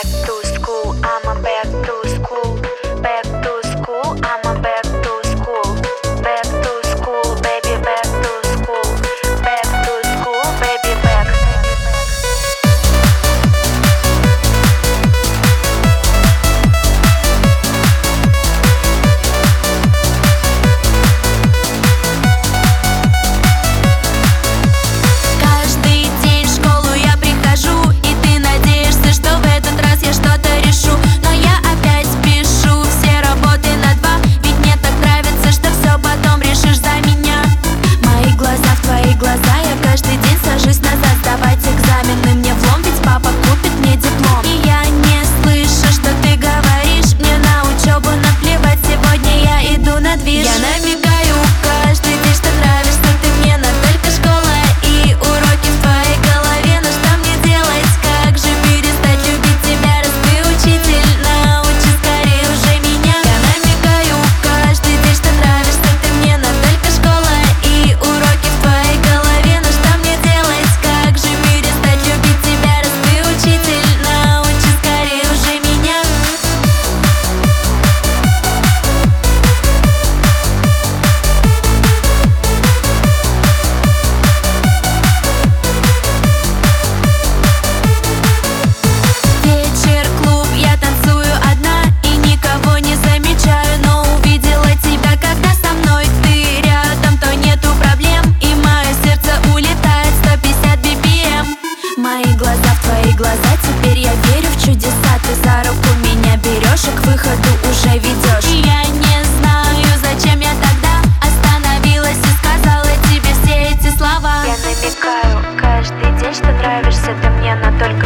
back to school, I'm a back to school, back to school, I'm a back to school, back to school, baby, back to school, back to school, baby, back. Каждый день в школу я прихожу, и ты надеешься, что в этот раз я что-то решу. Но я опять пишу все работы на 2, ведь мне так нравится, что все потом решишь за меня. Мои глаза в твои глаза, я каждый день сажусь назад сдавать экзамены мне влом, ведь папа купит мне диплом. И я не слышу, что ты говоришь, мне на учебу наплевать, сегодня я иду на движ. Я намекаю каждый день, что нравишься ты мне, но только школа и уроки в твоей голове. Но что мне делать, как же перестать любить тебя, раз ты учитель, научи скорее уже меня. Я намекаю каждый день, что нравишься ты мне, но только школа и уроки в твоей голове. Но что мне делать, как же перестать любить тебя, раз ты учитель, научи скорее уже меня. Вечер, клуб, я танцую одна и никого не замечаю, но увидела тебя, когда со мной ты рядом, то нету проблем, и мое сердце улетает 150 BPM. Мои глаза в твои глаза, теперь я верю в чудеса. Ты за руку меня берешь и к выходу уже ведешь. И я не знаю, зачем я тогда остановилась и сказала тебе все эти слова. Я намекаю каждый день, что нравишься ты мне, но только